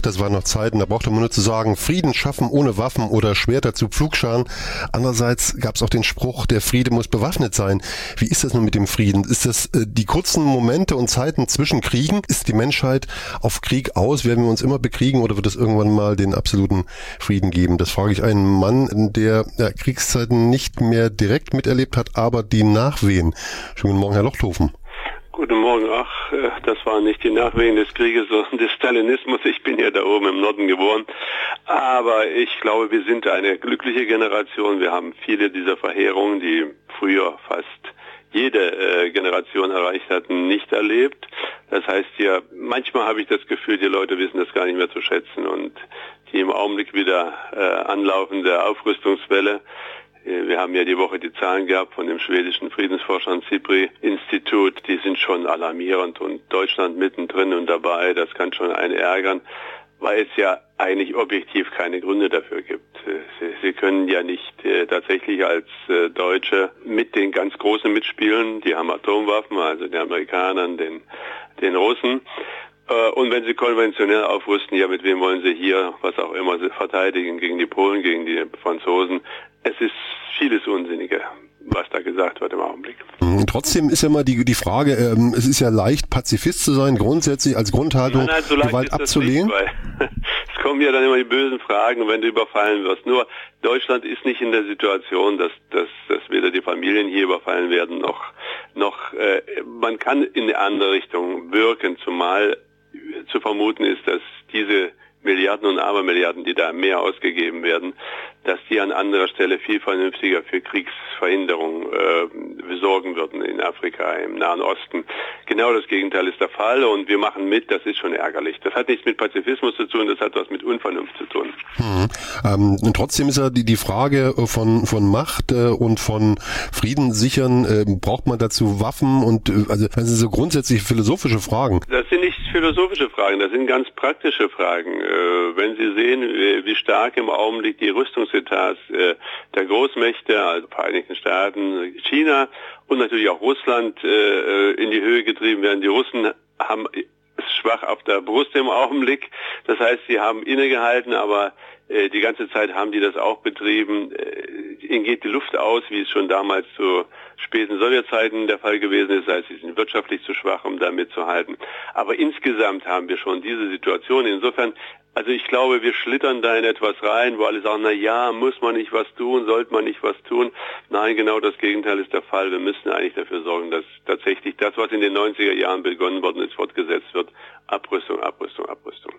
das waren noch Zeiten, da brauchte man nur zu sagen, Frieden schaffen ohne Waffen oder Schwerter zu Pflugscharen. Andererseits gab es auch den Spruch, der Friede muss bewaffnet sein. Wie ist das nun mit dem Frieden? Ist das die kurzen Momente und Zeiten zwischen Kriegen? Ist die Menschheit auf Krieg aus? Werden wir uns immer bekriegen oder wird es irgendwann mal den absoluten Frieden geben? Das frage ich einen Mann, der Kriegszeiten nicht mehr direkt miterlebt hat, aber die Nachwehen. Schönen guten Morgen, Herr Lochthofen. Guten Morgen. Ach, das waren nicht die Nachwehen des Krieges, sondern des Stalinismus. Ich bin ja da oben im Norden geboren. Aber ich glaube, wir sind eine glückliche Generation. Wir haben viele dieser Verheerungen, die früher fast jede Generation erreicht hatten, nicht erlebt. Das heißt ja, manchmal habe ich das Gefühl, die Leute wissen das gar nicht mehr zu schätzen. Und die im Augenblick wieder anlaufende Aufrüstungswelle. Wir haben ja die Woche die Zahlen gehabt von dem schwedischen Friedensforscher SIPRI-Institut. Die sind schon alarmierend und Deutschland mittendrin und dabei. Das kann schon einen ärgern, weil es ja eigentlich objektiv keine Gründe dafür gibt. Sie können ja nicht tatsächlich als Deutsche mit den ganz Großen mitspielen. Die haben Atomwaffen, also den Amerikanern, den Russen. Und wenn sie konventionell aufrüsten, ja, mit wem wollen sie hier, was auch immer, verteidigen gegen die Polen, gegen die Franzosen? Es ist vieles Unsinnige, was da gesagt wird im Augenblick. Trotzdem ist ja mal die Frage, es ist ja leicht, Pazifist zu sein, grundsätzlich als Grundhaltung, so Gewalt abzulehnen. Es kommen ja dann immer die bösen Fragen, wenn du überfallen wirst. Nur Deutschland ist nicht in der Situation, dass weder die Familien hier überfallen werden, noch man kann in eine andere Richtung wirken, zumal zu vermuten ist, dass diese Milliarden und Abermilliarden, die da mehr ausgegeben werden, dass die an anderer Stelle viel vernünftiger für Kriegsverhinderung sorgen würden in Afrika, im Nahen Osten. Genau das Gegenteil ist der Fall und wir machen mit, das ist schon ärgerlich. Das hat nichts mit Pazifismus zu tun, das hat was mit Unvernunft zu tun. Und trotzdem ist ja die Frage von Macht und von Frieden sichern, braucht man dazu Waffen und also das sind so grundsätzlich philosophische Fragen. Das sind nicht philosophische Fragen, das sind ganz praktische Fragen. Wenn Sie sehen, wie stark im Augenblick die Rüstungsetats der Großmächte, also Vereinigten Staaten, China und natürlich auch Russland in die Höhe getrieben werden. Die Russen haben schwach auf der Brust im Augenblick. Das heißt, sie haben innegehalten, aber die ganze Zeit haben die das auch betrieben. Ihnen geht die Luft aus, wie es schon damals zu späten Sowjetzeiten der Fall gewesen ist. Das heißt, sie sind wirtschaftlich zu schwach, um da mitzuhalten. Aber insgesamt haben wir schon diese Situation. Insofern, also ich glaube, wir schlittern da in etwas rein, wo alle sagen, na ja, muss man nicht was tun, sollte man nicht was tun. Nein, genau das Gegenteil ist der Fall. Wir müssen eigentlich dafür sorgen, dass tatsächlich das, was in den 90er Jahren begonnen worden ist, fortgesetzt wird. Abrüstung, Abrüstung, Abrüstung.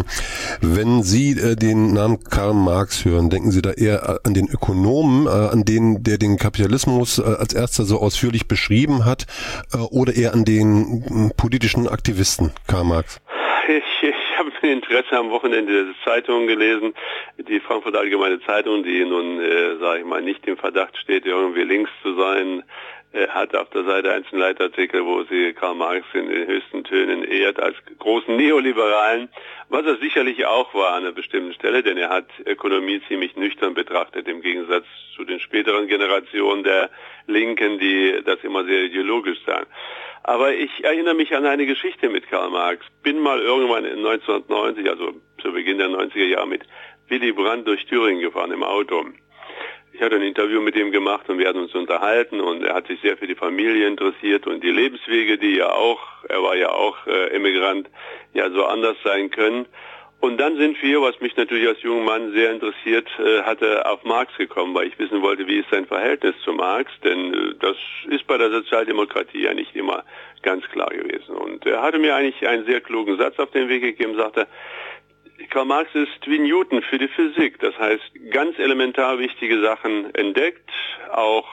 Wenn Sie den Namen Karl Marx hören, denken Sie da eher an den Ökonomen, an den, der den Kapitalismus als erster so ausführlich beschrieben hat, oder eher an den politischen Aktivisten Karl Marx? Ich habe mit Interesse am Wochenende Zeitungen gelesen, die Frankfurter Allgemeine Zeitung, die nun, sage ich mal, nicht im Verdacht steht, irgendwie links zu sein, hat auf der Seite 1 einen Leitartikel, wo sie Karl Marx in den höchsten Tönen ehrt als großen Neoliberalen, was er sicherlich auch war an einer bestimmten Stelle, denn er hat Ökonomie ziemlich nüchtern betrachtet, im Gegensatz zu den späteren Generationen der Linken, die das immer sehr ideologisch sahen. Aber ich erinnere mich an eine Geschichte mit Karl Marx. Bin mal irgendwann in 1990, also zu Beginn der 90er Jahre, mit Willy Brandt durch Thüringen gefahren im Auto. Ich hatte ein Interview mit ihm gemacht und wir hatten uns unterhalten und er hat sich sehr für die Familie interessiert und die Lebenswege, die ja auch, er war ja auch Emigrant, ja so anders sein können. Und dann sind wir, was mich natürlich als junger Mann sehr interessiert hatte, auf Marx gekommen, weil ich wissen wollte, wie ist sein Verhältnis zu Marx, denn das ist bei der Sozialdemokratie ja nicht immer ganz klar gewesen. Und er hatte mir eigentlich einen sehr klugen Satz auf den Weg gegeben, sagte, Karl Marx ist wie Newton für die Physik, das heißt ganz elementar wichtige Sachen entdeckt, auch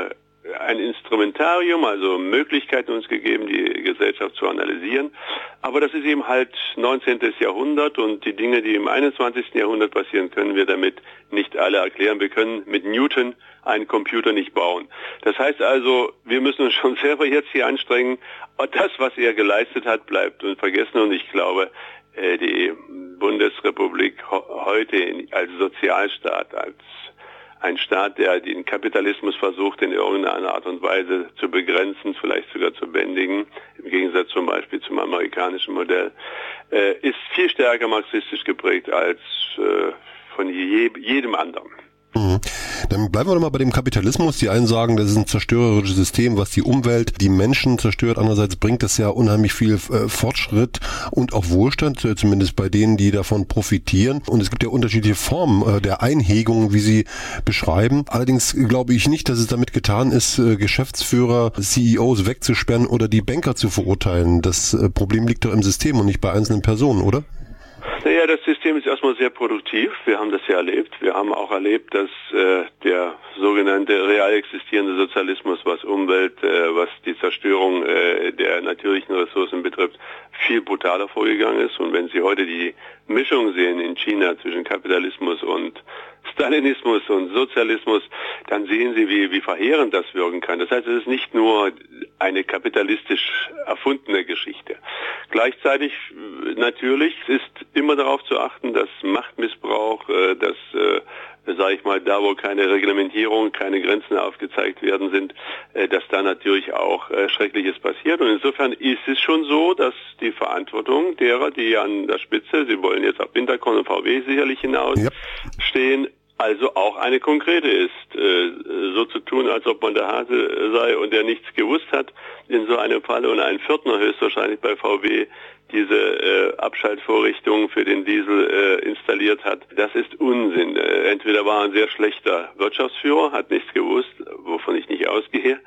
ein Instrumentarium, also Möglichkeiten uns gegeben, die Gesellschaft zu analysieren. Aber das ist eben halt 19. Jahrhundert und die Dinge, die im 21. Jahrhundert passieren, können wir damit nicht alle erklären. Wir können mit Newton einen Computer nicht bauen. Das heißt also, wir müssen uns schon selber jetzt hier anstrengen. Und das, was er geleistet hat, bleibt unvergessen und ich glaube, die Bundesrepublik heute als Sozialstaat, ein Staat, der den Kapitalismus versucht, in irgendeiner Art und Weise zu begrenzen, vielleicht sogar zu bändigen, im Gegensatz zum Beispiel zum amerikanischen Modell, ist viel stärker marxistisch geprägt als von jedem anderen. Dann bleiben wir doch mal bei dem Kapitalismus. Die einen sagen, das ist ein zerstörerisches System, was die Umwelt, die Menschen zerstört. Andererseits bringt es ja unheimlich viel Fortschritt und auch Wohlstand, zumindest bei denen, die davon profitieren. Und es gibt ja unterschiedliche Formen der Einhegung, wie Sie beschreiben. Allerdings glaube ich nicht, dass es damit getan ist, Geschäftsführer, CEOs wegzusperren oder die Banker zu verurteilen. Das Problem liegt doch im System und nicht bei einzelnen Personen, oder? Naja, das System ist erstmal sehr produktiv. Wir haben das ja erlebt. Wir haben auch erlebt, dass der sogenannte real existierende Sozialismus, was Umwelt, was die Zerstörung der natürlichen Ressourcen betrifft, viel brutaler vorgegangen ist. Und wenn Sie heute die Mischung sehen in China zwischen Kapitalismus und Stalinismus und Sozialismus, dann sehen Sie, wie verheerend das wirken kann. Das heißt, es ist nicht nur eine kapitalistisch erfundene Geschichte. Gleichzeitig natürlich ist immer darauf zu achten, dass Machtmissbrauch, dass sage ich mal, da wo keine Reglementierung, keine Grenzen aufgezeigt werden sind, dass da natürlich auch Schreckliches passiert. Und insofern ist es schon so, dass die Verantwortung derer, die an der Spitze, Sie wollen jetzt auf Winterkorn und VW sicherlich hinaus, stehen, also auch eine konkrete ist. So zu tun, als ob man der Hase sei und der nichts gewusst hat in so einem Falle und ein Viertner höchstwahrscheinlich bei VW diese Abschaltvorrichtung für den Diesel installiert hat. Das ist Unsinn. Entweder war er ein sehr schlechter Wirtschaftsführer, hat nichts gewusst, wovon ich nicht ausgehe,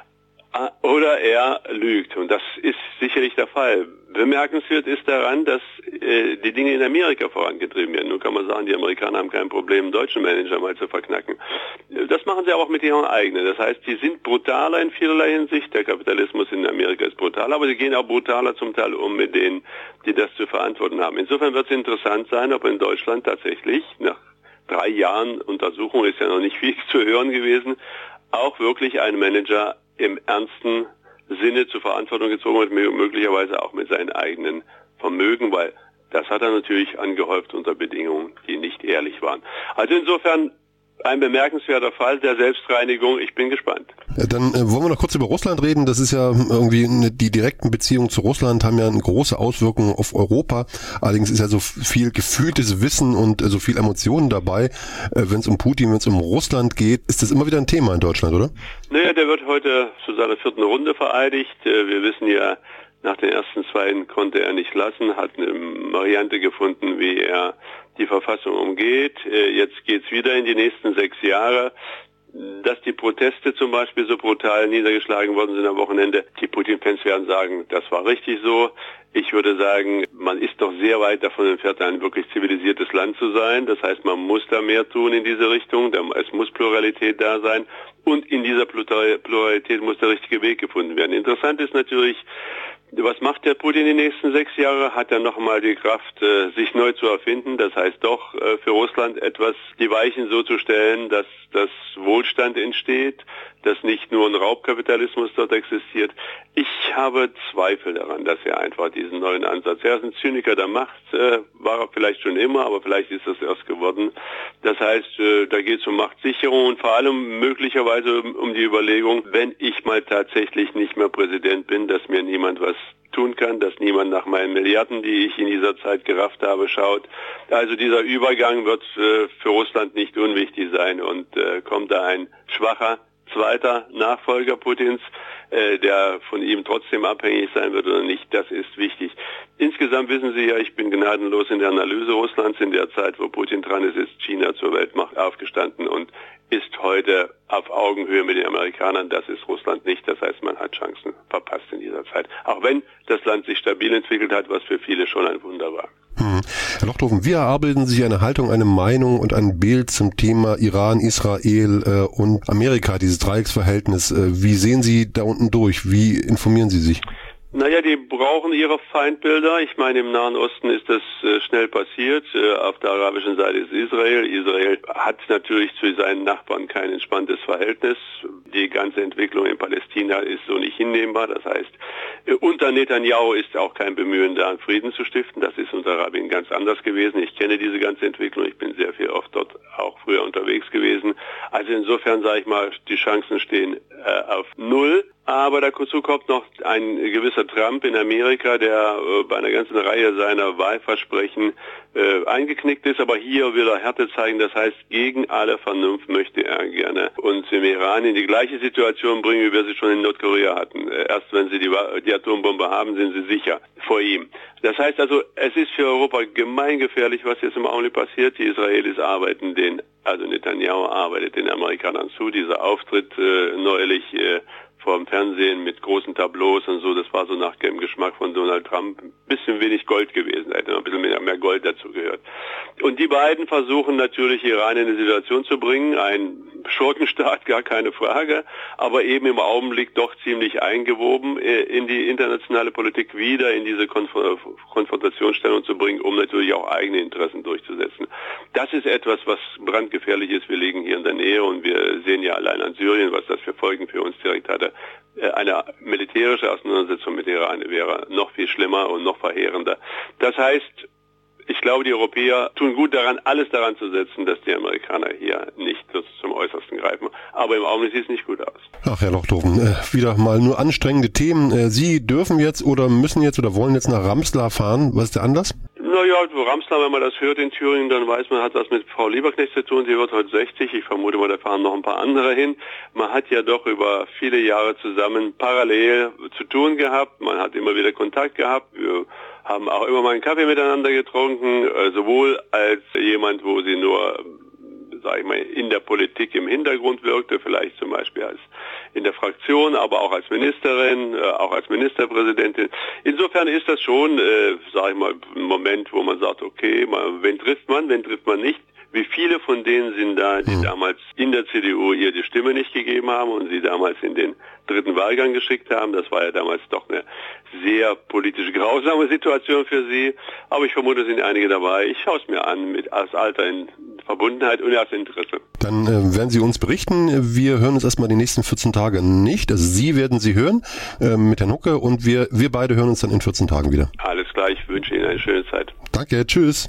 oder er lügt. Und das ist sicherlich der Fall. Bemerkenswert ist daran, dass die Dinge in Amerika vorangetrieben werden. Nun kann man sagen, die Amerikaner haben kein Problem, einen deutschen Manager mal zu verknacken. Das machen sie aber auch mit ihren eigenen. Das heißt, die sind brutaler in vielerlei Hinsicht. Der Kapitalismus in Amerika ist brutaler, aber sie gehen auch brutaler zum Teil um mit denen, die das zu verantworten haben. Insofern wird es interessant sein, ob in Deutschland tatsächlich nach 3 Jahren Untersuchung, ist ja noch nicht viel zu hören gewesen, auch wirklich ein Manager im ernsten Sinne zur Verantwortung gezogen wird, möglicherweise auch mit seinen eigenen Vermögen, weil das hat er natürlich angehäuft unter Bedingungen, die nicht ehrlich waren. Also insofern ein bemerkenswerter Fall der Selbstreinigung. Ich bin gespannt. Ja, dann wollen wir noch kurz über Russland reden. Das ist ja irgendwie die direkten Beziehungen zu Russland haben ja eine große Auswirkung auf Europa. Allerdings ist ja so viel gefühltes Wissen und so viel Emotionen dabei. Wenn es um Putin, wenn es um Russland geht, ist das immer wieder ein Thema in Deutschland, oder? Naja, der wird heute zu seiner 4. Runde vereidigt. Wir wissen ja, nach den ersten 2 konnte er nicht lassen, hat eine Variante gefunden, wie er die Verfassung umgeht. Jetzt geht's wieder in die nächsten 6 Jahre. Dass die Proteste zum Beispiel so brutal niedergeschlagen worden sind am Wochenende, die Putin-Fans werden sagen, das war richtig so. Ich würde sagen, man ist doch sehr weit davon entfernt, ein wirklich zivilisiertes Land zu sein. Das heißt, man muss da mehr tun in diese Richtung. Es muss Pluralität da sein. Und in dieser Pluralität muss der richtige Weg gefunden werden. Interessant ist natürlich, was macht der Putin die nächsten 6 Jahre? Hat er nochmal die Kraft, sich neu zu erfinden? Das heißt doch, für Russland etwas die Weichen so zu stellen, dass das Wohlstand entsteht, dass nicht nur ein Raubkapitalismus dort existiert. Ich habe Zweifel daran, dass er einfach diesen neuen Ansatz, er ist ein Zyniker der Macht, war er vielleicht schon immer, aber vielleicht ist das erst geworden. Das heißt, da geht es um Machtsicherung und vor allem möglicherweise um die Überlegung, wenn ich mal tatsächlich nicht mehr Präsident bin, dass mir niemand was tun kann, dass niemand nach meinen Milliarden, die ich in dieser Zeit gerafft habe, schaut. Also dieser Übergang wird für Russland nicht unwichtig sein und kommt da ein schwacher zweiter Nachfolger Putins, der von ihm trotzdem abhängig sein wird oder nicht, das ist wichtig. Insgesamt wissen Sie ja, ich bin gnadenlos in der Analyse Russlands. In der Zeit, wo Putin dran ist, ist China zur Weltmacht aufgestanden und ist heute auf Augenhöhe mit den Amerikanern. Das ist Russland nicht. Das heißt, man hat Chancen verpasst in dieser Zeit. Auch wenn das Land sich stabil entwickelt hat, was für viele schon ein Wunder war. Herr Lochthofen, wie erarbeiten Sie eine Haltung, eine Meinung und ein Bild zum Thema Iran, Israel und Amerika, dieses Dreiecksverhältnis? Wie sehen Sie da unten durch? Wie informieren Sie sich? Naja, die brauchen ihre Feindbilder. Ich meine, im Nahen Osten ist das schnell passiert. Auf der arabischen Seite ist Israel. Israel hat natürlich zu seinen Nachbarn kein entspanntes Verhältnis. Die ganze Entwicklung in Palästina ist so nicht hinnehmbar. Das heißt, unter Netanyahu ist auch kein Bemühen da, Frieden zu stiften. Das ist unter Rabin ganz anders gewesen. Ich kenne diese ganze Entwicklung. Ich bin sehr viel oft dort auch früher unterwegs gewesen. Also insofern sage ich mal, die Chancen stehen auf Null. Aber dazu kommt noch ein gewisser Trump in Amerika, der bei einer ganzen Reihe seiner Wahlversprechen eingeknickt ist. Aber hier will er Härte zeigen. Das heißt, gegen alle Vernunft möchte er gerne uns im Iran in die gleiche Situation bringen, wie wir sie schon in Nordkorea hatten. Erst wenn sie die Atombombe haben, sind sie sicher vor ihm. Das heißt also, es ist für Europa gemeingefährlich, was jetzt im Augenblick passiert. Die Israelis arbeiten also Netanyahu arbeitet den Amerikanern zu. Dieser Auftritt neulich vor dem Fernsehen mit großen Tableaus und so, das war so nach dem Geschmack von Donald Trump ein bisschen wenig Gold gewesen, da hätte noch ein bisschen mehr Gold dazu gehört. Und die beiden versuchen natürlich Iran in eine Situation zu bringen, ein Schurkenstaat, gar keine Frage, aber eben im Augenblick doch ziemlich eingewoben in die internationale Politik wieder in diese Konfrontationsstellung zu bringen, um natürlich auch eigene Interessen durchzusetzen. Das ist etwas, was brandgefährlich ist. Wir liegen hier in der Nähe und wir sehen ja allein an Syrien, was das für Folgen für uns direkt hatte. Eine militärische Auseinandersetzung mit Iran wäre noch viel schlimmer und noch verheerender. Das heißt, ich glaube, die Europäer tun gut daran, alles daran zu setzen, dass die Amerikaner hier nicht zum Äußersten greifen. Aber im Augenblick sieht es nicht gut aus. Ach, Herr Lochdoven, wieder mal nur anstrengende Themen. Sie dürfen jetzt oder müssen jetzt oder wollen jetzt nach Ramslar fahren. Was ist der Anlass? Naja, Ramslar, wenn man das hört in Thüringen, dann weiß man, hat das mit Frau Lieberknecht zu tun. Sie wird heute 60. Ich vermute mal, da fahren noch ein paar andere hin. Man hat ja doch über viele Jahre zusammen parallel zu tun gehabt. Man hat immer wieder Kontakt gehabt. Wir haben auch immer mal einen Kaffee miteinander getrunken, sowohl als jemand, wo sie nur, sage ich mal, in der Politik im Hintergrund wirkte, vielleicht zum Beispiel als in der Fraktion, aber auch als Ministerin, auch als Ministerpräsidentin. Insofern ist das schon, sage ich mal, ein Moment, wo man sagt, okay, wen trifft man nicht? Wie viele von denen sind da, die damals in der CDU ihr die Stimme nicht gegeben haben und sie damals in den dritten Wahlgang geschickt haben? Das war ja damals doch eine sehr politisch grausame Situation für sie. Aber ich vermute, es sind einige dabei. Ich schaue es mir an, aus Alter in Verbundenheit und aus Interesse. Dann werden Sie uns berichten. Wir hören uns erstmal die nächsten 14 Tage nicht. Also Sie werden sie hören mit Herrn Hucke und wir beide hören uns dann in 14 Tagen wieder. Alles klar, ich wünsche Ihnen eine schöne Zeit. Danke, tschüss.